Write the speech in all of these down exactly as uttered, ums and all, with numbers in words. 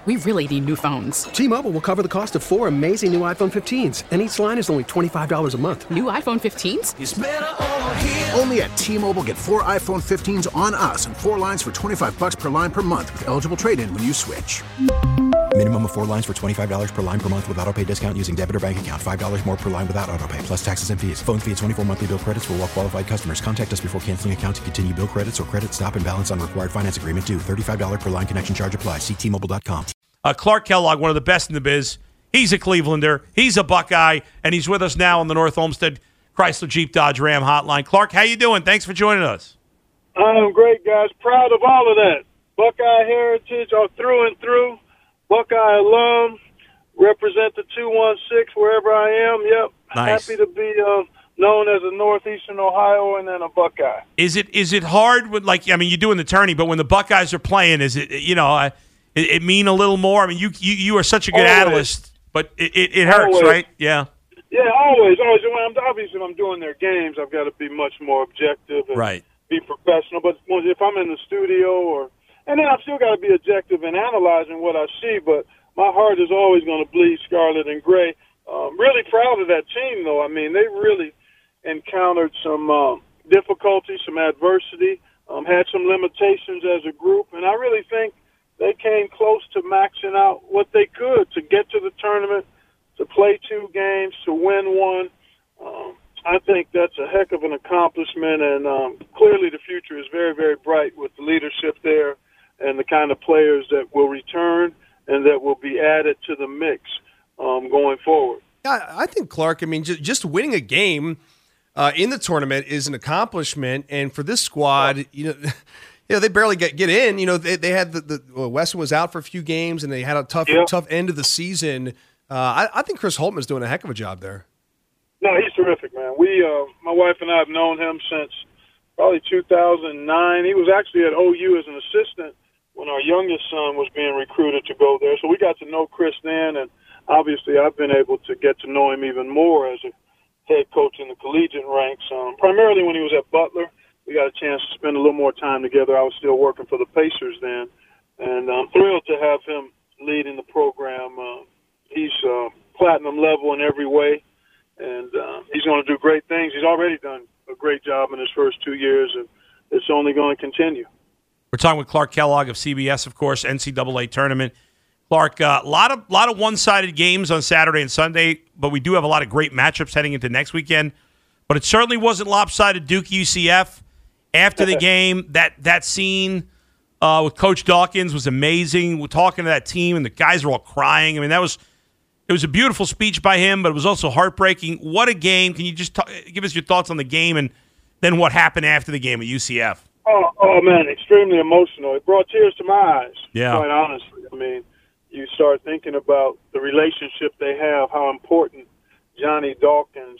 We really need new phones. T-Mobile will cover the cost of four amazing new iPhone fifteens, and each line is only twenty-five dollars a month. New iPhone fifteens? It's better over here. Only at T-Mobile, get four iPhone fifteens on us and four lines for twenty-five dollars per line per month with eligible trade-in when you switch. Minimum of four lines for twenty-five dollars per line per month with autopay discount using debit or bank account. five dollars more per line without autopay, plus taxes and fees. Phone fee at twenty-four monthly bill credits for well-qualified customers. Contact us before canceling account to continue bill credits or credit stop and balance on required finance agreement due. thirty-five dollars per line connection charge applies. See T Mobile dot com. Uh, Clark Kellogg, one of the best in the biz. He's a Clevelander. He's a Buckeye, and he's with us now on the North Olmsted Chrysler Jeep Dodge Ram hotline. Clark, how you doing? Thanks for joining us. I'm great, guys. Proud of all of that. Buckeye heritage all through and through. Buckeye alum. Represent the two one six wherever I am. Yep. Nice. Happy to be uh, known as a Northeastern Ohioan and a Buckeye. Is it is it hard with, like, I mean, you're doing the tourney, but when the Buckeyes are playing, is it, you know, uh, it, it mean a little more? I mean, you you, you are such a good always. analyst, but it, it, it hurts, Always. right? Yeah. Yeah, always, always. When I'm, obviously, when I'm doing their games, I've got to be much more objective and Right. be professional. But if I'm in the studio, or and then I've still got to be objective in analyzing what I see, but my heart is always going to bleed scarlet and gray. Um, really proud of that team, though. I mean, they really encountered some um, difficulty, some adversity, um, had some limitations as a group, and I really think they came close to maxing out what they could to get to the tournament, to play two games, to win one. Um, I think that's a heck of an accomplishment, and um, clearly the future is very, very bright with the leadership there and the kind of players that will return and that will be added to the mix um, going forward. Yeah, I think, Clark, I mean, just, just winning a game uh, in the tournament is an accomplishment. And for this squad, you know, you know they barely get, get in. You know, they, they had the, the well, Weston was out for a few games, and they had a tough yep. tough end of the season. Uh, I, I think Chris Holtman's doing a heck of a job there. No, he's terrific, man. We, uh, my wife and I have known him since probably two thousand nine. He was actually at O U as an assistant when our youngest son was being recruited to go there. So we got to know Chris then, and obviously I've been able to get to know him even more as a head coach in the collegiate ranks. Um, primarily when he was at Butler, we got a chance to spend a little more time together. I was still working for the Pacers then, and I'm thrilled to have him leading the program. Uh, he's uh, platinum level in every way, and uh, he's going to do great things. He's already done a great job in his first two years, and it's only going to continue. We're talking with Clark Kellogg of C B S, of course, N C double A tournament. Clark, a uh, lot of lot of one-sided games on Saturday and Sunday, but we do have a lot of great matchups heading into next weekend. But it certainly wasn't lopsided. Duke U C F after the game, that that scene uh, with Coach Dawkins was amazing. We're talking to that team, and the guys are all crying. I mean, that was it was a beautiful speech by him, but it was also heartbreaking. What a game! Can you just talk, give us your thoughts on the game and then what happened after the game at U C F? Oh, oh man, extremely emotional. It brought tears to my eyes, yeah. quite honestly. I mean, you start thinking about the relationship they have, how important Johnny Dawkins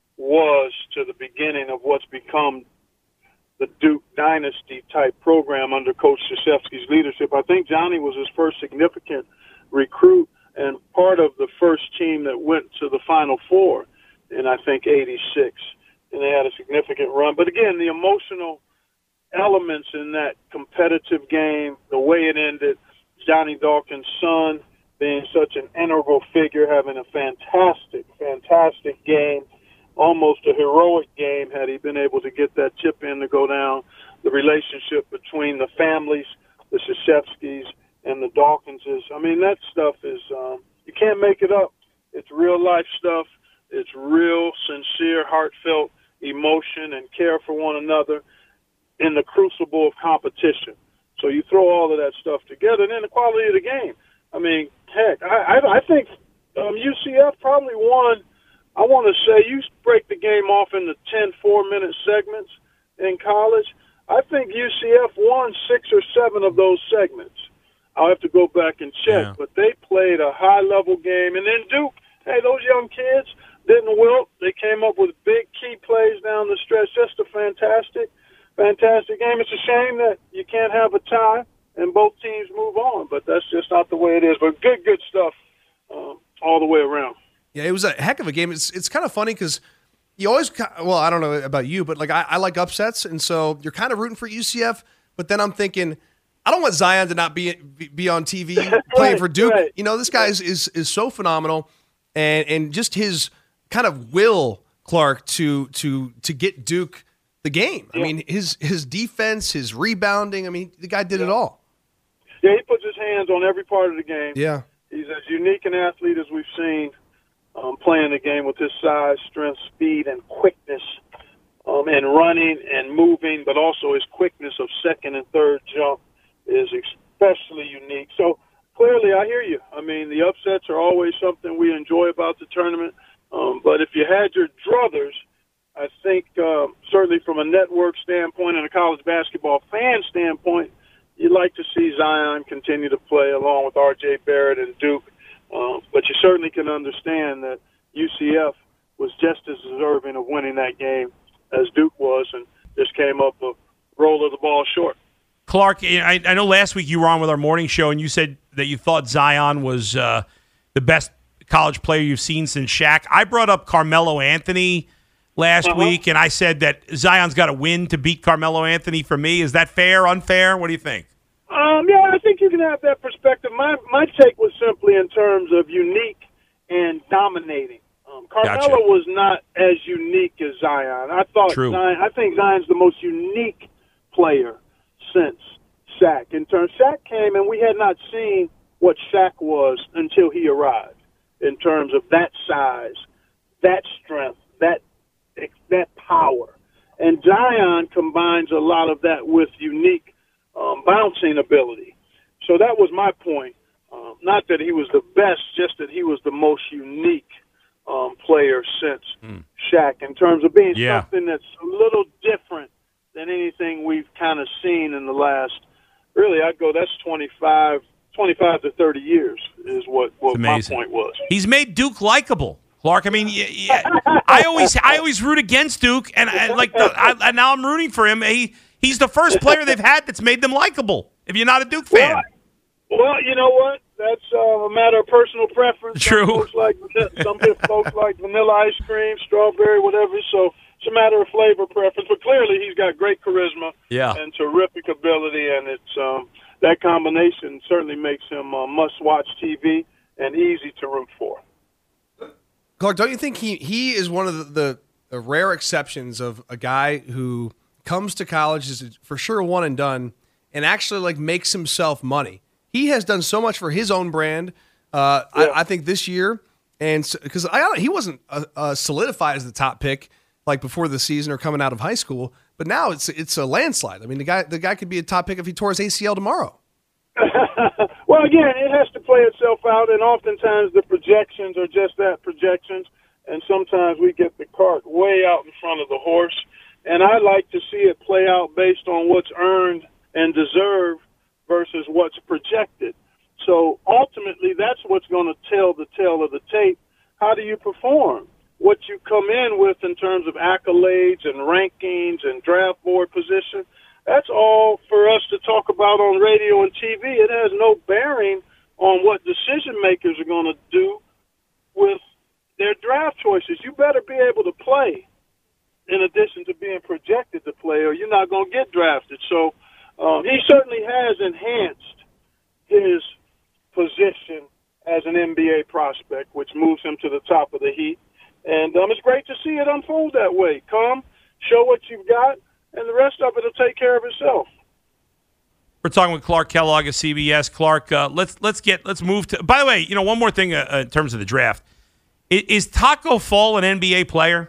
was to the beginning of what's become the Duke Dynasty type program under Coach Krzyzewski's leadership. I think Johnny was his first significant recruit and part of the first team that went to the Final Four in, I think, eighty-six. And they had a significant run. But again, the emotional elements in that competitive game, the way it ended, Johnny Dawkins' son being such an integral figure, having a fantastic, fantastic game, almost a heroic game had he been able to get that chip in to go down. The relationship between the families, the Krzyzewskis and the Dawkinses, I mean, that stuff is, um, you can't make it up. It's real life stuff. It's real, sincere, heartfelt emotion and care for one another in the crucible of competition. So you throw all of that stuff together, and then the quality of the game. I mean, heck, I, I, I think um, U C F probably won, I want to say, you break the game off into ten four-minute segments in college. I think U C F won six or seven of those segments. I'll have to go back and check, yeah. But they played a high-level game. And then Duke, hey, those young kids didn't wilt. They came up with big key plays down the stretch. Just a fantastic, fantastic game. It's a shame that you can't have a tie and both teams move on, but that's just not the way it is. But good, good stuff um, all the way around. Yeah, it was a heck of a game. It's it's kind of funny because you always – well, I don't know about you, but like I, I like upsets, and so you're kind of rooting for U C F, but then I'm thinking – I don't want Zion to not be be on T V playing Right, for Duke. right. You know, this guy is, is is so phenomenal, and and just his kind of will, Clark, to to to get Duke the game. I Yeah. mean, his his defense, his rebounding. I mean, the guy did it all. Yeah, he puts his hands on every part of the game. Yeah. He's as unique an athlete as we've seen um, playing the game with his size, strength, speed, and quickness, um, and running and moving, but also his quickness of second and third jump is especially unique. So clearly, I hear you. I mean, the upsets are always something we enjoy about the tournament. Um, but if you had your druthers, I think um, certainly from a network standpoint and a college basketball fan standpoint, you'd like to see Zion continue to play along with R J Barrett and Duke. Um, but you certainly can understand that U C F was just as deserving of winning that game as Duke was, and just came up a roll of the ball short. Clark, I, I know last week you were on with our morning show, and you said that you thought Zion was uh, the best college player you've seen since Shaq. I brought up Carmelo Anthony last Uh-huh. week, and I said that Zion's got to win to beat Carmelo Anthony for me. Is that fair, unfair? What do you think? Um, yeah, I think you can have that perspective. My my take was simply in terms of unique and dominating. Um, Carmelo Gotcha. was not as unique as Zion. I thought True. Zion. I think Zion's the most unique player since Shaq. In terms, Shaq came and we had not seen what Shaq was until he arrived. In terms of that size, that strength, that that power, and Zion combines a lot of that with unique um, bouncing ability. So that was my point. Um, not that he was the best, just that he was the most unique um, player since mm. Shaq in terms of being yeah. something that's a little different than anything we've kind of seen in the last, really, I'd go, that's twenty-five, twenty-five to thirty years is what, what my point was. He's made Duke likable. Clark, I mean, yeah, yeah, I always, I always root against Duke, and, and like, the, I, and now I'm rooting for him. He, he's the first player they've had that's made them likable. If you're not a Duke fan, well, well you know what? That's uh, a matter of personal preference. True. Some folks like some folks like vanilla ice cream, strawberry, whatever. So it's a matter of flavor preference. But clearly, he's got great charisma yeah. and terrific ability, and it's um, that combination certainly makes him uh, must-watch T V and easy to root for. Clark, don't you think he, he is one of the, the, the rare exceptions of a guy who comes to college, is for sure one and done, and actually like makes himself money? He has done so much for his own brand. Uh, yeah. I, I think this year, and because so, I he wasn't uh, uh, solidified as the top pick like before the season or coming out of high school, but now it's it's a landslide. I mean, the guy the guy could be a top pick if he tore his A C L tomorrow. Well, again, it has to play itself out, and oftentimes the projections are just that, projections, and sometimes we get the cart way out in front of the horse, and I like to see it play out based on what's earned and deserved versus what's projected. So ultimately, that's what's going to tell the tale of the tape. How do you perform? What you come in with in terms of accolades and rankings and draft board position, that's all for us to talk about on radio and T V. It has no bearing on what decision makers are going to do with their draft choices. You better be able to play in addition to being projected to play, or you're not going to get drafted. So um, he certainly has enhanced his position as an N B A prospect, which moves him to the top of the heap. And um, it's great to see it unfold that way. Come, show what you've got, and the rest of it will take care of itself. We're talking with Clark Kellogg of C B S. Clark, uh, let's let's get let's move to. By the way, you know one more thing uh, in terms of the draft. Is, is Taco Fall an N B A player?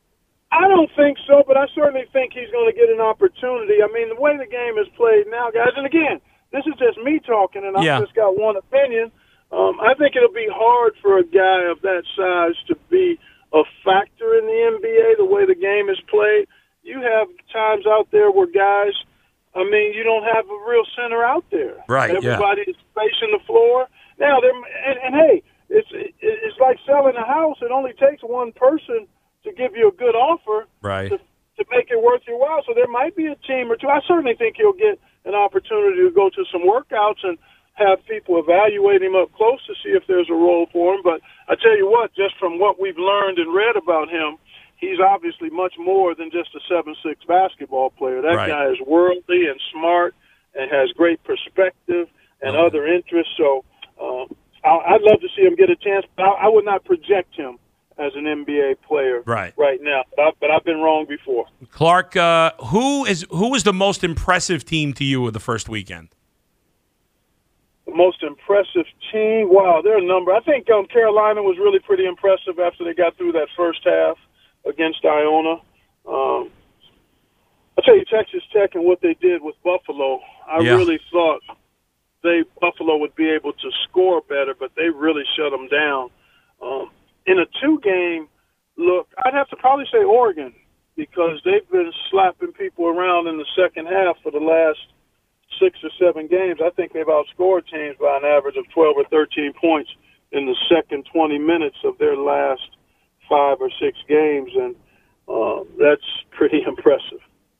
I don't think so, but I certainly think he's going to get an opportunity. I mean, the way the game is played now, guys, and again, this is just me talking, and I've yeah. just got one opinion. Um, I think it'll be hard for a guy of that size to be a factor in the N B A, the way the game is played. You have times out there where guys, I mean, you don't have a real center out there. Right, Everybody yeah. is spacing the floor. Now, they're, and, and hey, it's it's like selling a house. It only takes one person to give you a good offer right. to, to make it worth your while. So there might be a team or two. I certainly think he'll get an opportunity to go to some workouts and have people evaluate him up close to see if there's a role for him. But I tell you what, just from what we've learned and read about him, he's obviously much more than just a seven six basketball player. That right. guy is worldly and smart and has great perspective and oh. other interests. So uh, I'd love to see him get a chance, but I, I would not project him as an N B A player right, right now. But, I, but I've been wrong before. Clark, uh, who is who was the most impressive team to you of the first weekend? The most impressive team? Wow, there are a number. I think um, Carolina was really pretty impressive after they got through that first half against Iona. Um, I'll tell you, Texas Tech and what they did with Buffalo, I yeah. really thought they Buffalo would be able to score better, but they really shut them down. Um, in a two-game look, I'd have to probably say Oregon, because they've been slapping people around in the second half for the last six or seven games. I think they've outscored teams by an average of twelve or thirteen points in the second twenty minutes of their last five or six games, and uh, that's pretty impressive.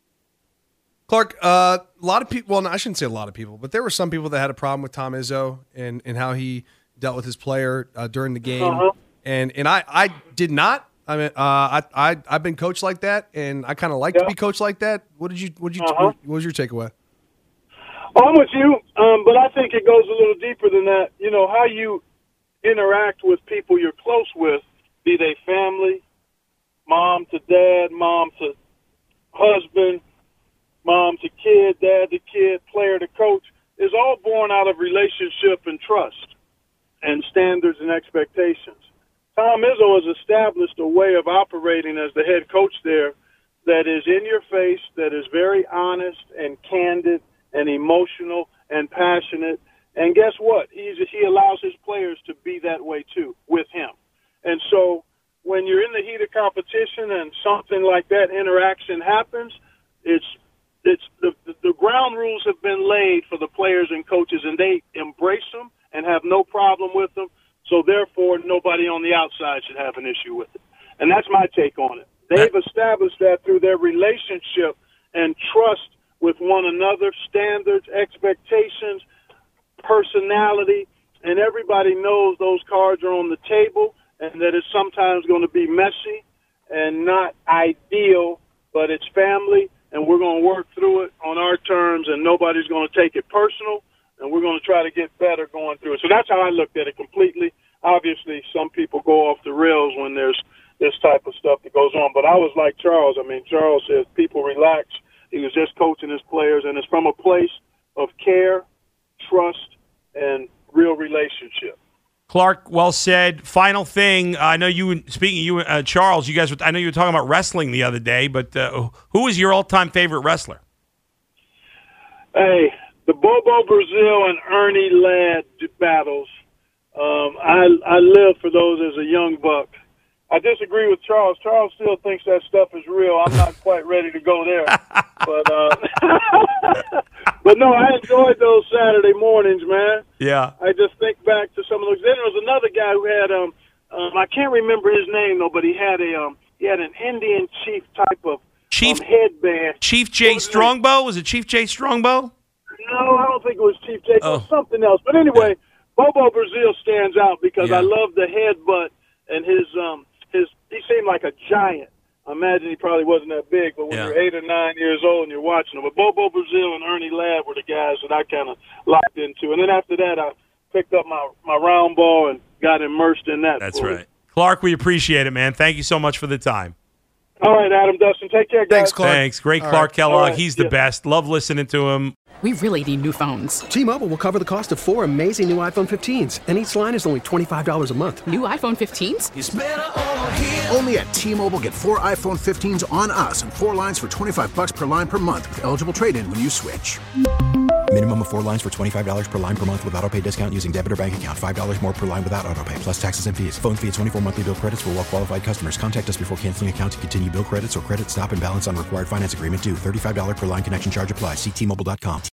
Clark, uh, a lot of people, well, I shouldn't say a lot of people, but there were some people that had a problem with Tom Izzo and, and how he dealt with his player uh, during the game. Uh-huh. And and I, I did not. I mean, uh, I, I, I've been coached like that, and I kind of like yeah. to be coached like that. What did you, what did you, uh-huh. what was your takeaway? I'm with you, um, but I think it goes a little deeper than that. You know, how you interact with people you're close with, be they family, mom to dad, mom to husband, mom to kid, dad to kid, player to coach, is all born out of relationship and trust and standards and expectations. Tom Izzo has established a way of operating as the head coach there that is in your face, that is very honest and candid and emotional and passionate. And guess what? He's, he allows his players to be that way too with him. And so when you're in the heat of competition and something like that interaction happens, it's it's the, the ground rules have been laid for the players and coaches, and they embrace them and have no problem with them. So therefore, nobody on the outside should have an issue with it. And that's my take on it. They've established that through their relationship and trust with one another, standards, expectations, personality, and everybody knows those cards are on the table and that it's sometimes going to be messy and not ideal, but it's family, and we're going to work through it on our terms, and nobody's going to take it personal, and we're going to try to get better going through it. So that's how I looked at it completely. Obviously, some people go off the rails when there's this type of stuff that goes on, but I was like Charles. I mean, Charles says people relax. He was just coaching his players, and it's from a place of care, trust, and real relationship. Clark, well said. Final thing, I know you, speaking of you, uh, Charles, you guys, were, I know you were talking about wrestling the other day, but uh, who is your all-time favorite wrestler? Hey, the Bobo Brazil and Ernie Ladd battles. Um, I I live for those as a young buck. I disagree with Charles. Charles still thinks that stuff is real. I'm not quite ready to go there. But uh, but no, I enjoyed those Saturday mornings, man. Yeah. I just think back to some of those. Then there was another guy who had um, um I can't remember his name though, but he had a um he had an Indian chief type of Chief um, headband. Chief Jay Strongbow? Was it Chief Jay Strongbow? No, I don't think it was Chief Jay. Oh. It was something else. But anyway, yeah. Bobo Brazil stands out because Yeah. I love the headbutt and his um his he seemed like a giant. I imagine he probably wasn't that big, but when Yeah. you're eight or nine years old and you're watching him. But Bobo Brazil and Ernie Ladd were the guys that I kind of locked into. And then after that, I picked up my, my round ball and got immersed in that. That's fully. right. Clark, we appreciate it, man. Thank you so much for the time. All right, Adam, Dustin. Take care, guys. Thanks, Clark. Thanks. Great All Clark right. Kellogg. All right. He's the Yeah. best. Love listening to him. We really need new phones. T-Mobile will cover the cost of four amazing new iPhone fifteens, and each line is only twenty-five dollars a month. New iPhone fifteens? Only at T-Mobile, get four iPhone fifteens on us and four lines for twenty-five bucks per line per month with eligible trade-in when you switch. Minimum of four lines for twenty-five dollars per line per month with autopay discount using debit or bank account. five dollars more per line without autopay, plus taxes and fees. Phone fee at twenty-four monthly bill credits for well-qualified customers. Contact us before canceling account to continue bill credits or credit stop and balance on required finance agreement due. thirty-five dollars per line connection charge applies. See T Mobile dot com.